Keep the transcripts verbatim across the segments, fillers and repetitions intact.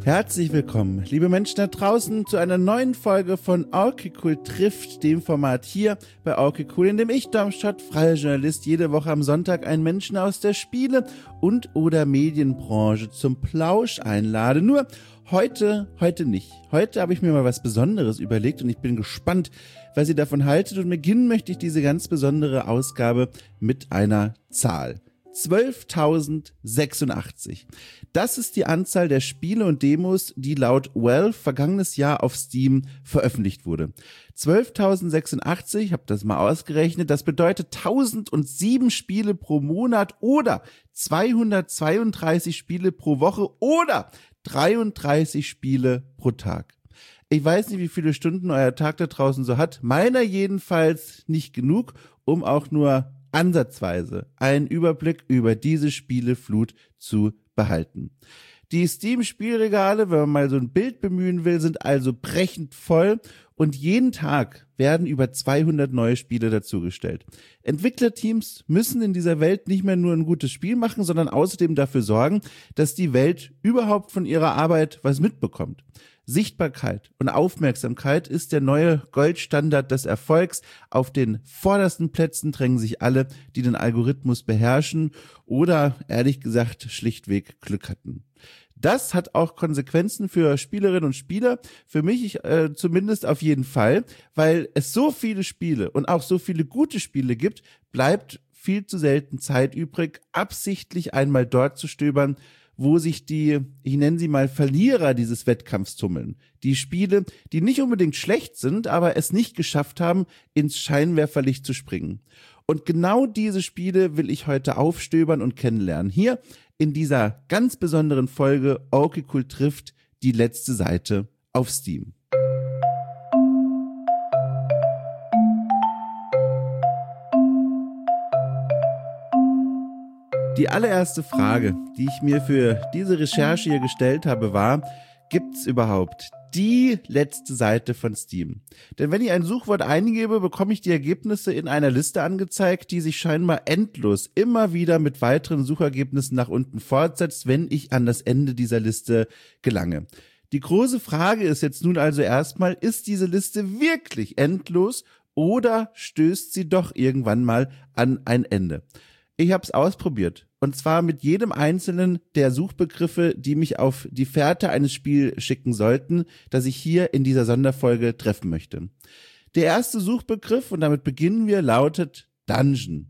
Herzlich willkommen, liebe Menschen da draußen, zu einer neuen Folge von Okay Cool trifft, dem Format hier bei Okay Cool, in dem ich, Darmstadt, freier Journalist, jede Woche am Sonntag einen Menschen aus der Spiele- und oder Medienbranche zum Plausch einlade. Nur heute, heute nicht. Heute habe ich mir mal was Besonderes überlegt und ich bin gespannt, was ihr davon haltet. Und beginnen möchte ich diese ganz besondere Ausgabe mit einer Zahl. zwölftausendsechsundachtzig. Das ist die Anzahl der Spiele und Demos, die laut Valve vergangenes Jahr auf Steam veröffentlicht wurde. zwölftausendsechsundachtzig, ich habe das mal ausgerechnet, das bedeutet tausendsieben Spiele pro Monat oder zweihundertzweiunddreißig Spiele pro Woche oder dreiunddreißig Spiele pro Tag. Ich weiß nicht, wie viele Stunden euer Tag da draußen so hat, meiner jedenfalls nicht genug, um auch nur ansatzweise einen Überblick über diese Spieleflut zu behalten. Die Steam-Spielregale, wenn man mal so ein Bild bemühen will, sind also brechend voll und jeden Tag werden über zweihundert neue Spiele dazugestellt. Entwicklerteams müssen in dieser Welt nicht mehr nur ein gutes Spiel machen, sondern außerdem dafür sorgen, dass die Welt überhaupt von ihrer Arbeit was mitbekommt. Sichtbarkeit und Aufmerksamkeit ist der neue Goldstandard des Erfolgs. Auf den vordersten Plätzen drängen sich alle, die den Algorithmus beherrschen oder, ehrlich gesagt, schlichtweg Glück hatten. Das hat auch Konsequenzen für Spielerinnen und Spieler, für mich äh, zumindest auf jeden Fall, weil es so viele Spiele und auch so viele gute Spiele gibt, bleibt viel zu selten Zeit übrig, absichtlich einmal dort zu stöbern, wo sich die, ich nenne sie mal Verlierer dieses Wettkampfs tummeln. Die Spiele, die nicht unbedingt schlecht sind, aber es nicht geschafft haben, ins Scheinwerferlicht zu springen. Und genau diese Spiele will ich heute aufstöbern und kennenlernen. Hier in dieser ganz besonderen Folge Okay Cool trifft, die letzte Seite auf Steam. Die allererste Frage, die ich mir für diese Recherche hier gestellt habe, war, gibt's überhaupt die letzte Seite von Steam? Denn wenn ich ein Suchwort eingebe, bekomme ich die Ergebnisse in einer Liste angezeigt, die sich scheinbar endlos immer wieder mit weiteren Suchergebnissen nach unten fortsetzt, wenn ich an das Ende dieser Liste gelange. Die große Frage ist jetzt nun also erstmal, ist diese Liste wirklich endlos oder stößt sie doch irgendwann mal an ein Ende? Ich habe es ausprobiert. Und zwar mit jedem einzelnen der Suchbegriffe, die mich auf die Fährte eines Spiels schicken sollten, das ich hier in dieser Sonderfolge treffen möchte. Der erste Suchbegriff, und damit beginnen wir, lautet Dungeon.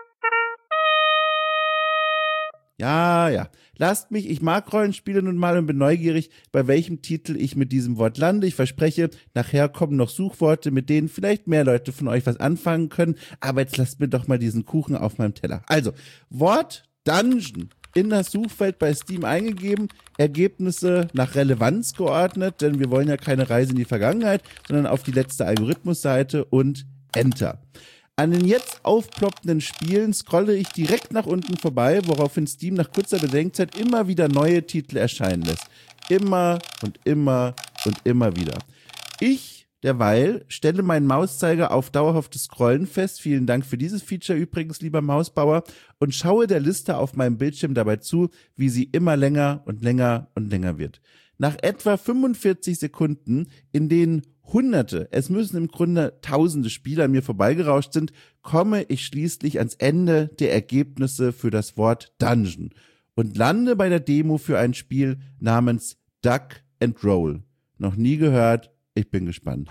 Ja, ja. Lasst mich, ich mag Rollenspiele nun mal und bin neugierig, bei welchem Titel ich mit diesem Wort lande. Ich verspreche, nachher kommen noch Suchworte, mit denen vielleicht mehr Leute von euch was anfangen können. Aber jetzt lasst mir doch mal diesen Kuchen auf meinem Teller. Also, Wort Dungeon in das Suchfeld bei Steam eingegeben, Ergebnisse nach Relevanz geordnet, denn wir wollen ja keine Reise in die Vergangenheit, sondern auf die letzte Algorithmusseite und Enter. An den jetzt aufploppenden Spielen scrolle ich direkt nach unten vorbei, woraufhin Steam nach kurzer Bedenkzeit immer wieder neue Titel erscheinen lässt. Immer und immer und immer wieder. Ich derweil stelle meinen Mauszeiger auf dauerhaftes Scrollen fest, vielen Dank für dieses Feature übrigens, lieber Mausbauer, und schaue der Liste auf meinem Bildschirm dabei zu, wie sie immer länger und länger und länger wird. Nach etwa fünfundvierzig Sekunden, in denen Hunderte, es müssen im Grunde Tausende Spieler an mir vorbeigerauscht sind, komme ich schließlich ans Ende der Ergebnisse für das Wort Dungeon und lande bei der Demo für ein Spiel namens Duck and Roll. Noch nie gehört, ich bin gespannt.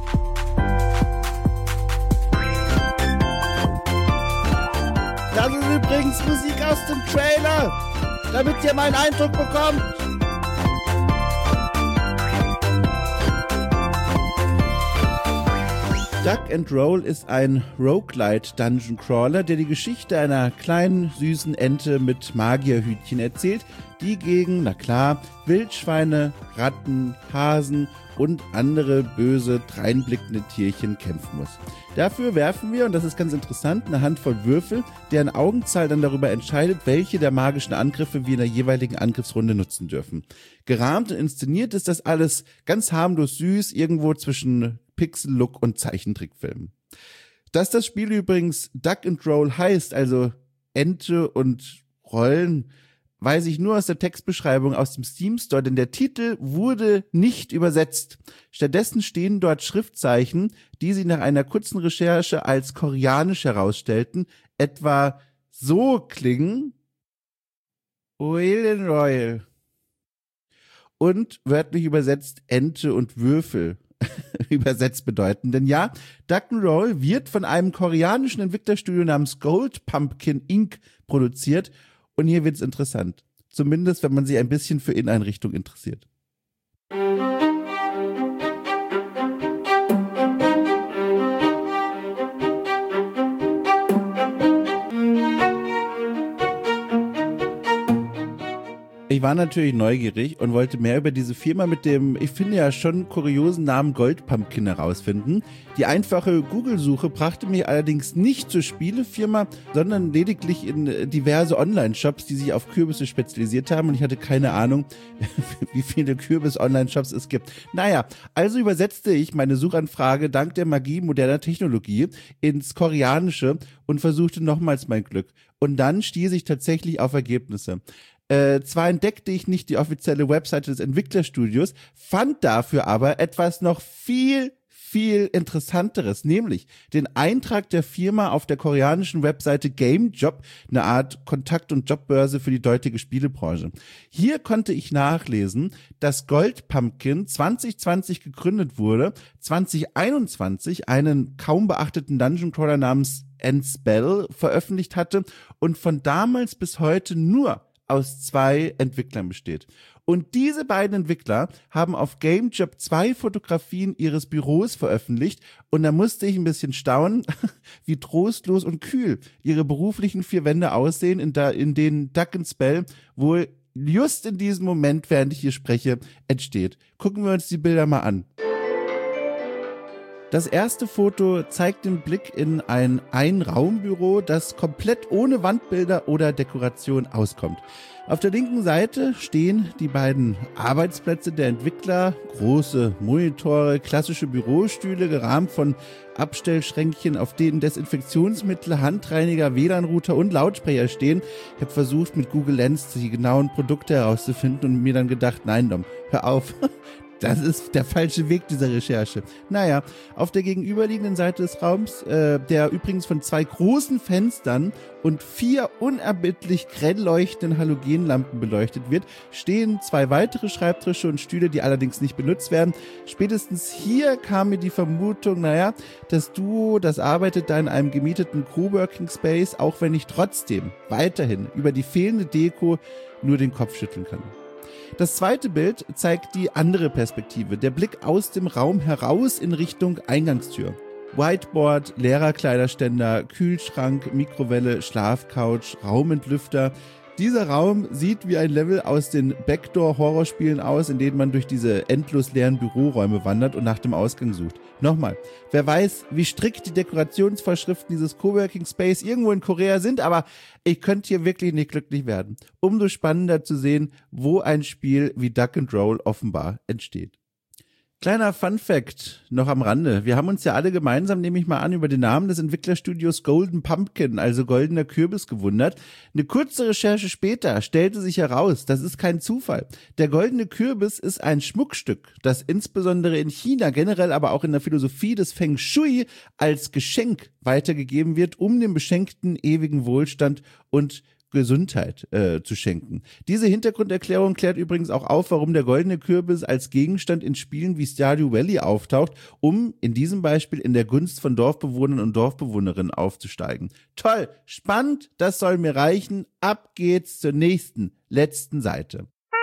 Das ist übrigens Musik aus dem Trailer, damit ihr meinen Eindruck bekommt. Duck and Roll ist ein Roguelite Dungeon Crawler, der die Geschichte einer kleinen, süßen Ente mit Magierhütchen erzählt, die gegen, na klar, Wildschweine, Ratten, Hasen und andere böse, dreinblickende Tierchen kämpfen muss. Dafür werfen wir, und das ist ganz interessant, eine Handvoll Würfel, deren Augenzahl dann darüber entscheidet, welche der magischen Angriffe wir in der jeweiligen Angriffsrunde nutzen dürfen. Gerahmt und inszeniert ist das alles ganz harmlos süß, irgendwo zwischen Pixel-Look und Zeichentrickfilmen. Dass das Spiel übrigens Duck and Roll heißt, also Ente und Rollen, weiß ich nur aus der Textbeschreibung aus dem Steam Store, denn der Titel wurde nicht übersetzt. Stattdessen stehen dort Schriftzeichen, die sie nach einer kurzen Recherche als koreanisch herausstellten, etwa so klingen: Oil and Royal. Und wörtlich übersetzt Ente und Würfel übersetzt bedeuten. Denn ja, Duck'n'Roll wird von einem koreanischen Entwicklerstudio namens Gold Pumpkin Incorporated produziert. Und hier wird's interessant. Zumindest, wenn man sich ein bisschen für Inneneinrichtung interessiert. Ich war natürlich neugierig und wollte mehr über diese Firma mit dem, ich finde ja schon kuriosen Namen Gold Pumpkin herausfinden. Die einfache Google-Suche brachte mich allerdings nicht zur Spielefirma, sondern lediglich in diverse Online-Shops, die sich auf Kürbisse spezialisiert haben, und ich hatte keine Ahnung, wie viele Kürbis-Online-Shops es gibt. Naja, also übersetzte ich meine Suchanfrage dank der Magie moderner Technologie ins Koreanische und versuchte nochmals mein Glück. Und dann stieß ich tatsächlich auf Ergebnisse. Äh, zwar entdeckte ich nicht die offizielle Webseite des Entwicklerstudios, fand dafür aber etwas noch viel, viel Interessanteres, nämlich den Eintrag der Firma auf der koreanischen Webseite GameJob, eine Art Kontakt- und Jobbörse für die dortige Spielebranche. Hier konnte ich nachlesen, dass Gold Pumpkin zwanzig zwanzig gegründet wurde, zwanzig einundzwanzig einen kaum beachteten Dungeon Crawler namens Endspell veröffentlicht hatte und von damals bis heute nur aus zwei Entwicklern besteht. Und diese beiden Entwickler haben auf GameJob zwei Fotografien ihres Büros veröffentlicht und da musste ich ein bisschen staunen, wie trostlos und kühl ihre beruflichen vier Wände aussehen, in, da, in denen Duck'n'Spell wohl just in diesem Moment, während ich hier spreche, entsteht. Gucken wir uns die Bilder mal an. Das erste Foto zeigt den Blick in ein Einraumbüro, das komplett ohne Wandbilder oder Dekoration auskommt. Auf der linken Seite stehen die beiden Arbeitsplätze der Entwickler, große Monitore, klassische Bürostühle, gerahmt von Abstellschränkchen, auf denen Desinfektionsmittel, Handreiniger, W L A N-Router und Lautsprecher stehen. Ich habe versucht, mit Google Lens die genauen Produkte herauszufinden und mir dann gedacht, nein, Dom, hör auf. Das ist der falsche Weg dieser Recherche. Naja, auf der gegenüberliegenden Seite des Raums, äh, der übrigens von zwei großen Fenstern und vier unerbittlich grell leuchtenden Halogenlampen beleuchtet wird, stehen zwei weitere Schreibtische und Stühle, die allerdings nicht benutzt werden. Spätestens hier kam mir die Vermutung, naja, das Duo, das arbeitet da in einem gemieteten Coworking Space, auch wenn ich trotzdem weiterhin über die fehlende Deko nur den Kopf schütteln kann. Das zweite Bild zeigt die andere Perspektive, der Blick aus dem Raum heraus in Richtung Eingangstür. Whiteboard, Lehrerkleiderständer, Kühlschrank, Mikrowelle, Schlafcouch, Raumentlüfter. Dieser Raum sieht wie ein Level aus den Backdoor-Horrorspielen aus, in denen man durch diese endlos leeren Büroräume wandert und nach dem Ausgang sucht. Nochmal, wer weiß, wie strikt die Dekorationsvorschriften dieses Coworking Space irgendwo in Korea sind, aber ich könnte hier wirklich nicht glücklich werden. Umso spannender zu sehen, wo ein Spiel wie Duck'n'Roll offenbar entsteht. Kleiner Fun-Fact noch am Rande. Wir haben uns ja alle gemeinsam, nehme ich mal an, über den Namen des Entwicklerstudios Golden Pumpkin, also goldener Kürbis, gewundert. Eine kurze Recherche später stellte sich heraus, das ist kein Zufall. Der goldene Kürbis ist ein Schmuckstück, das insbesondere in China, generell aber auch in der Philosophie des Feng Shui als Geschenk weitergegeben wird, um dem Beschenkten ewigen Wohlstand und Gesundheit äh, zu schenken. Diese Hintergrunderklärung klärt übrigens auch auf, warum der goldene Kürbis als Gegenstand in Spielen wie Stardew Valley auftaucht, um in diesem Beispiel in der Gunst von Dorfbewohnern und Dorfbewohnerinnen aufzusteigen. Toll, spannend, das soll mir reichen. Ab geht's zur nächsten, letzten Seite.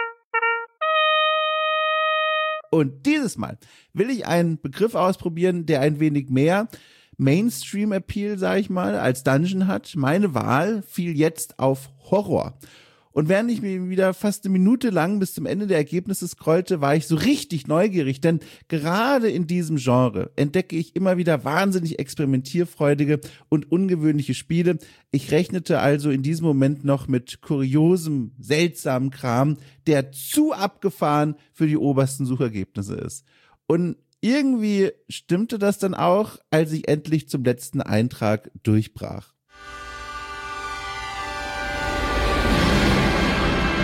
Und dieses Mal will ich einen Begriff ausprobieren, der ein wenig mehr Mainstream-Appeal, sag ich mal, als Dungeon hat. Meine Wahl fiel jetzt auf Horror. Und während ich mir wieder fast eine Minute lang bis zum Ende der Ergebnisse scrollte, war ich so richtig neugierig, denn gerade in diesem Genre entdecke ich immer wieder wahnsinnig experimentierfreudige und ungewöhnliche Spiele. Ich rechnete also in diesem Moment noch mit kuriosem, seltsamen Kram, der zu abgefahren für die obersten Suchergebnisse ist. Und irgendwie stimmte das dann auch, als ich endlich zum letzten Eintrag durchbrach.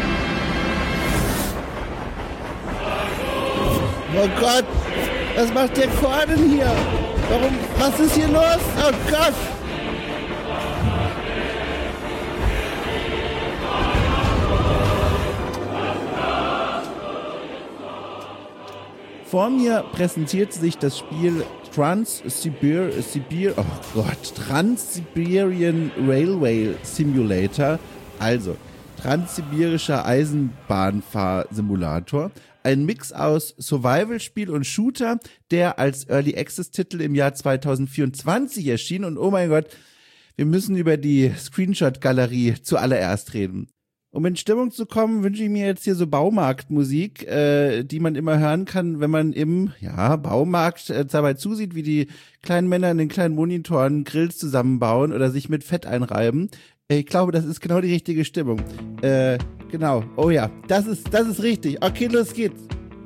Oh Gott, was macht der Chor denn hier? Warum, was ist hier los? Oh Gott! Vor mir präsentiert sich das Spiel Trans-Sibir, Sibir, oh Gott, Trans-Siberian Railway Simulator, also transsibirischer Eisenbahnfahrsimulator. Ein Mix aus Survival-Spiel und Shooter, der als Early Access-Titel im Jahr zwanzig vierundzwanzig erschien. Und oh mein Gott, wir müssen über die Screenshot-Galerie zuallererst reden. Um in Stimmung zu kommen, wünsche ich mir jetzt hier so Baumarktmusik, äh, die man immer hören kann, wenn man im ja Baumarkt äh, dabei zusieht, wie die kleinen Männer in den kleinen Monitoren Grills zusammenbauen oder sich mit Fett einreiben. Ich glaube, das ist genau die richtige Stimmung. Äh, genau. Oh ja, das ist, das ist richtig. Okay, los geht's.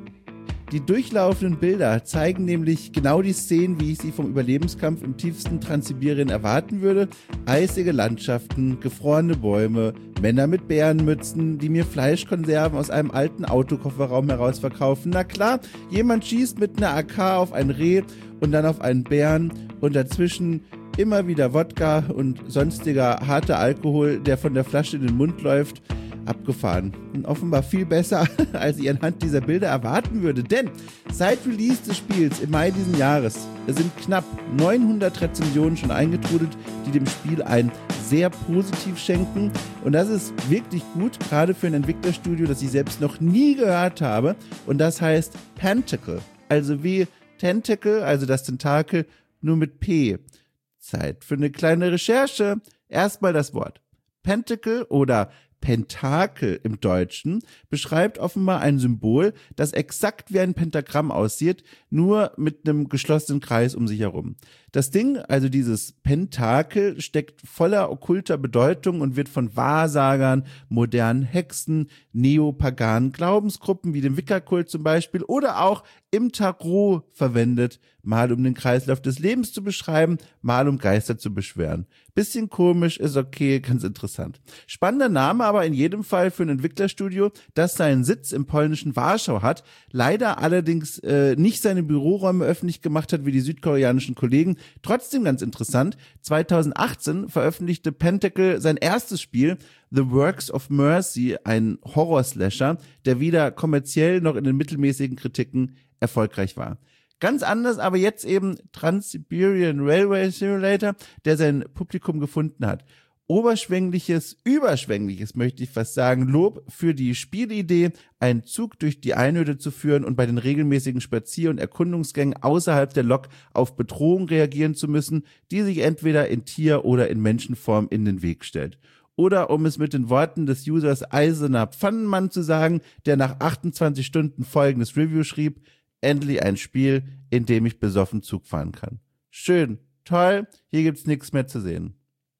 Die durchlaufenden Bilder zeigen nämlich genau die Szenen, wie ich sie vom Überlebenskampf im tiefsten Transsibirien erwarten würde. Eisige Landschaften, gefrorene Bäume, Männer mit Bärenmützen, die mir Fleischkonserven aus einem alten Autokofferraum heraus verkaufen. Na klar, jemand schießt mit einer A K auf ein Reh und dann auf einen Bären und dazwischen immer wieder Wodka und sonstiger harter Alkohol, der von der Flasche in den Mund läuft. Abgefahren. Und offenbar viel besser, als ich anhand dieser Bilder erwarten würde. Denn seit Release des Spiels im Mai diesen Jahres sind knapp neunhundert Rezensionen schon eingetrudelt, die dem Spiel ein sehr positiv schenken. Und das ist wirklich gut, gerade für ein Entwicklerstudio, das ich selbst noch nie gehört habe. Und das heißt Pentacle. Also wie Tentacle, also das Tentakel, nur mit P. Zeit für eine kleine Recherche. Erstmal das Wort. Pentacle oder Pentakel im Deutschen beschreibt offenbar ein Symbol, das exakt wie ein Pentagramm aussieht, nur mit einem geschlossenen Kreis um sich herum. Das Ding, also dieses Pentakel, steckt voller okkulter Bedeutung und wird von Wahrsagern, modernen Hexen, neopaganen Glaubensgruppen wie dem Wicca-Kult zum Beispiel oder auch im Tarot verwendet, mal um den Kreislauf des Lebens zu beschreiben, mal um Geister zu beschwören. Bisschen komisch, ist okay, ganz interessant. Spannender Name aber in jedem Fall für ein Entwicklerstudio, das seinen Sitz im polnischen Warschau hat, leider allerdings äh, nicht seine Büroräume öffentlich gemacht hat wie die südkoreanischen Kollegen. Trotzdem ganz interessant, zwanzig achtzehn veröffentlichte Pentacle sein erstes Spiel, The Works of Mercy, ein Horror-Slasher, der weder kommerziell noch in den mittelmäßigen Kritiken erfolgreich war. Ganz anders aber jetzt eben Trans-Siberian Railway Simulator, der sein Publikum gefunden hat. Oberschwängliches, überschwängliches, möchte ich fast sagen, Lob für die Spielidee, einen Zug durch die Einöde zu führen und bei den regelmäßigen Spazier- und Erkundungsgängen außerhalb der Lok auf Bedrohung reagieren zu müssen, die sich entweder in Tier- oder in Menschenform in den Weg stellt. Oder um es mit den Worten des Users Eisener Pfannenmann zu sagen, der nach achtundzwanzig Stunden folgendes Review schrieb: Endlich ein Spiel, in dem ich besoffen Zug fahren kann. Schön, toll, hier gibt's nichts mehr zu sehen.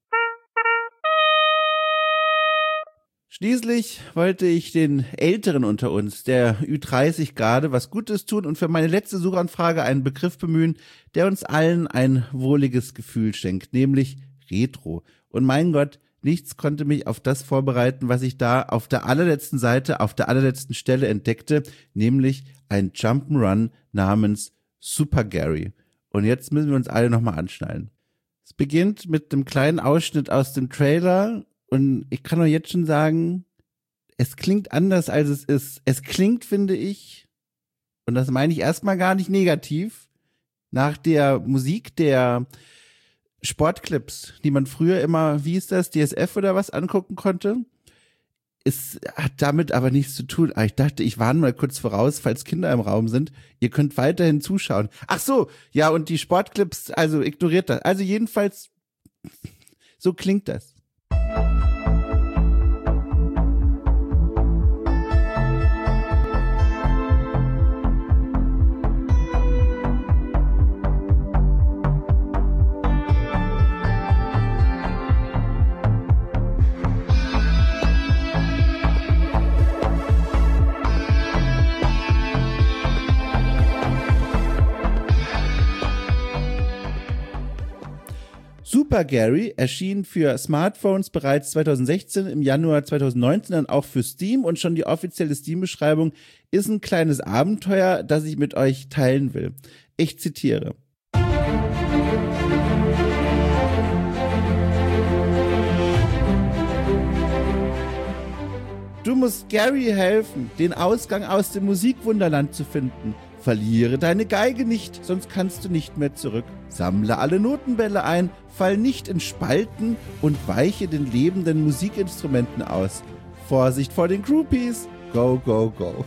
Schließlich wollte ich den Älteren unter uns, der Ü dreißig gerade, was Gutes tun und für meine letzte Suchanfrage einen Begriff bemühen, der uns allen ein wohliges Gefühl schenkt, nämlich Retro. Und mein Gott, nichts konnte mich auf das vorbereiten, was ich da auf der allerletzten Seite, auf der allerletzten Stelle entdeckte, nämlich ein Jump'n'Run namens Super Gary. Und jetzt müssen wir uns alle nochmal anschnallen. Es beginnt mit einem kleinen Ausschnitt aus dem Trailer und ich kann euch jetzt schon sagen, es klingt anders, als es ist. Es klingt, finde ich, und das meine ich erstmal gar nicht negativ, nach der Musik der Sportclips, die man früher immer, wie ist das, D S F oder was, angucken konnte. Es hat damit aber nichts zu tun. Ich dachte, ich warne mal kurz voraus, falls Kinder im Raum sind. Ihr könnt weiterhin zuschauen. Ach so, ja, und die Sportclips, also ignoriert das. Also jedenfalls, so klingt das. Super Gary erschien für Smartphones bereits zweitausendsechzehn, im Januar zweitausendneunzehn dann auch für Steam und schon die offizielle Steam-Beschreibung ist ein kleines Abenteuer, das ich mit euch teilen will. Ich zitiere. Du musst Gary helfen, den Ausgang aus dem Musikwunderland zu finden. Verliere deine Geige nicht, sonst kannst du nicht mehr zurück. Sammle alle Notenbälle ein, fall nicht in Spalten und weiche den lebenden Musikinstrumenten aus. Vorsicht vor den Groupies. Go, go, go.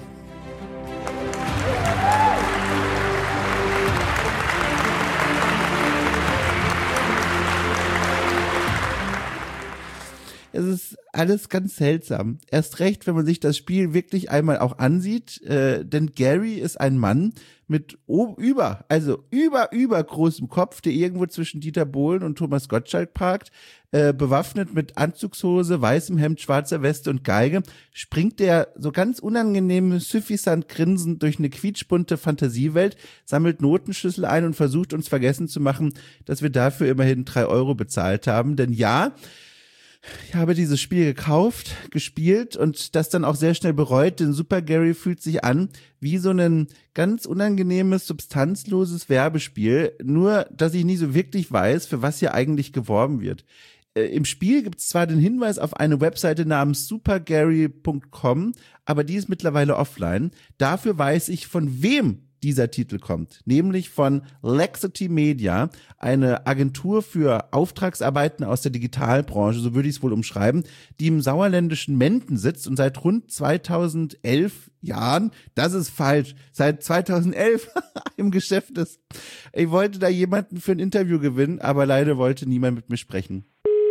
Es ist alles ganz seltsam. Erst recht, wenn man sich das Spiel wirklich einmal auch ansieht, äh, denn Gary ist ein Mann mit o- über, also über, über großem Kopf, der irgendwo zwischen Dieter Bohlen und Thomas Gottschalk parkt, äh, bewaffnet mit Anzugshose, weißem Hemd, schwarzer Weste und Geige, springt der so ganz unangenehm suffisant grinsend durch eine quietschbunte Fantasiewelt, sammelt Notenschlüssel ein und versucht uns vergessen zu machen, dass wir dafür immerhin drei Euro bezahlt haben. Denn ja, ich habe dieses Spiel gekauft, gespielt und das dann auch sehr schnell bereut, denn Super Gary fühlt sich an wie so ein ganz unangenehmes, substanzloses Werbespiel, nur dass ich nie so wirklich weiß, für was hier eigentlich geworben wird. Äh, im Spiel gibt es zwar den Hinweis auf eine Webseite namens super gary punkt com, aber die ist mittlerweile offline. Dafür weiß ich, von wem dieser Titel kommt, nämlich von Lexity Media, eine Agentur für Auftragsarbeiten aus der Digitalbranche, so würde ich es wohl umschreiben, die im sauerländischen Menden sitzt und seit rund zweitausendelf Jahren, das ist falsch, seit zweitausendelf im Geschäft ist. Ich wollte da jemanden für ein Interview gewinnen, aber leider wollte niemand mit mir sprechen.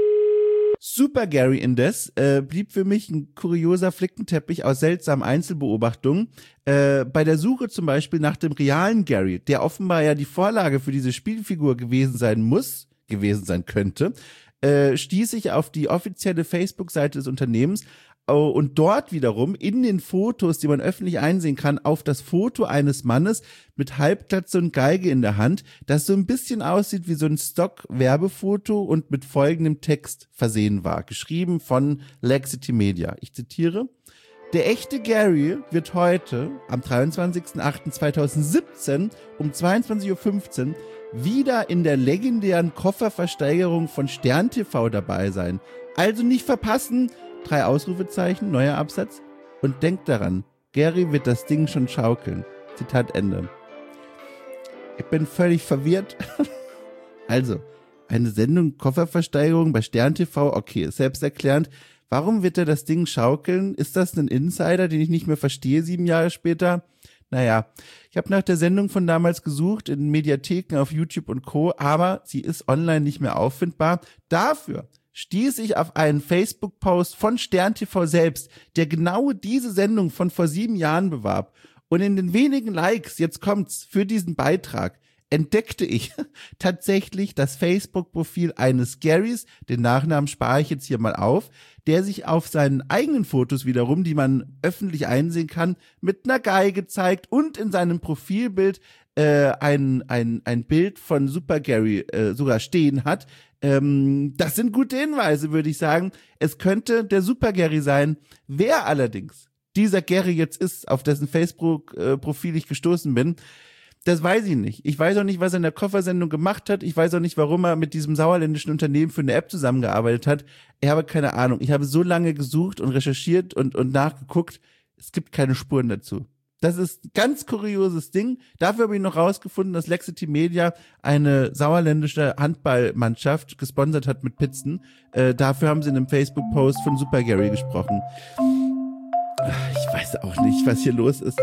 Super Gary indes äh, blieb für mich ein kurioser Flickenteppich aus seltsamen Einzelbeobachtungen. Äh, bei der Suche zum Beispiel nach dem realen Gary, der offenbar ja die Vorlage für diese Spielfigur gewesen sein muss, gewesen sein könnte, äh, stieß ich auf die offizielle Facebook-Seite des Unternehmens und dort wiederum in den Fotos, die man öffentlich einsehen kann, auf das Foto eines Mannes mit Halbglatze und Geige in der Hand, das so ein bisschen aussieht wie so ein Stock-Werbefoto und mit folgendem Text versehen war, geschrieben von Lexity Media. Ich zitiere: Der echte Gary wird heute, am dreiundzwanzigsten achten zweitausendsiebzehn um zweiundzwanzig Uhr fünfzehn, wieder in der legendären Kofferversteigerung von Stern T V dabei sein. Also nicht verpassen. Drei Ausrufezeichen, neuer Absatz. Und denkt daran, Gary wird das Ding schon schaukeln. Zitat Ende. Ich bin völlig verwirrt. Also, eine Sendung Kofferversteigerung bei Stern T V, okay, ist selbsterklärend. Warum wird er das Ding schaukeln? Ist das ein Insider, den ich nicht mehr verstehe, sieben Jahre später? Naja, ich habe nach der Sendung von damals gesucht, in Mediatheken auf YouTube und Co., aber sie ist online nicht mehr auffindbar. Dafür stieß ich auf einen Facebook-Post von Stern T V selbst, der genau diese Sendung von vor sieben Jahren bewarb. Und in den wenigen Likes, jetzt kommt's, für diesen Beitrag, entdeckte ich tatsächlich das Facebook-Profil eines Garys, den Nachnamen spare ich jetzt hier mal auf, der sich auf seinen eigenen Fotos wiederum, die man öffentlich einsehen kann, mit einer Geige zeigt und in seinem Profilbild äh, ein, ein, ein Bild von Super Gary äh, sogar stehen hat. Ähm, das sind gute Hinweise, würde ich sagen. Es könnte der Super Gary sein. Wer allerdings dieser Gary jetzt ist, auf dessen Facebook-Profil ich gestoßen bin, das weiß ich nicht. Ich weiß auch nicht, was er in der Koffersendung gemacht hat. Ich weiß auch nicht, warum er mit diesem sauerländischen Unternehmen für eine App zusammengearbeitet hat. Ich habe keine Ahnung. Ich habe so lange gesucht und recherchiert und, und nachgeguckt. Es gibt keine Spuren dazu. Das ist ein ganz kurioses Ding. Dafür habe ich noch rausgefunden, dass Lexity Media eine sauerländische Handballmannschaft gesponsert hat mit Pizzen. Äh, dafür haben sie in einem Facebook-Post von Super Gary gesprochen. Ich weiß auch nicht, was hier los ist.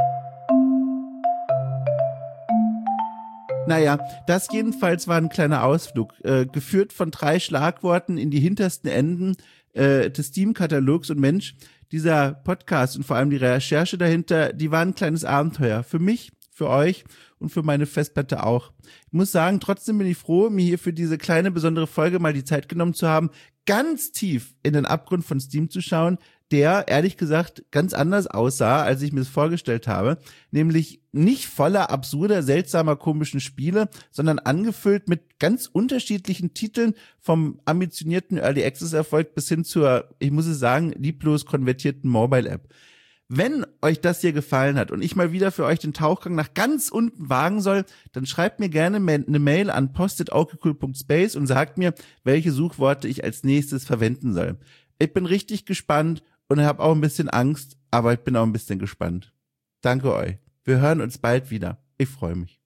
Naja, das jedenfalls war ein kleiner Ausflug, äh, geführt von drei Schlagworten in die hintersten Enden äh, des Steam-Katalogs. Und Mensch, dieser Podcast und vor allem die Recherche dahinter, die war ein kleines Abenteuer. Für mich, für euch und für meine Festplatte auch. Ich muss sagen, trotzdem bin ich froh, mir hier für diese kleine besondere Folge mal die Zeit genommen zu haben, ganz tief in den Abgrund von Steam zu schauen. der ehrlich gesagt ganz anders aussah, als ich mir es vorgestellt habe, nämlich nicht voller absurder, seltsamer, komischen Spiele, sondern angefüllt mit ganz unterschiedlichen Titeln, vom ambitionierten Early Access Erfolg bis hin zur, ich muss es sagen, lieblos konvertierten Mobile App. Wenn euch das hier gefallen hat und ich mal wieder für euch den Tauchgang nach ganz unten wagen soll, dann schreibt mir gerne eine Mail an post at okecool punkt space und sagt mir, welche Suchworte ich als nächstes verwenden soll. Ich bin richtig gespannt und habe auch ein bisschen Angst, aber ich bin auch ein bisschen gespannt. Danke euch. Wir hören uns bald wieder. Ich freue mich.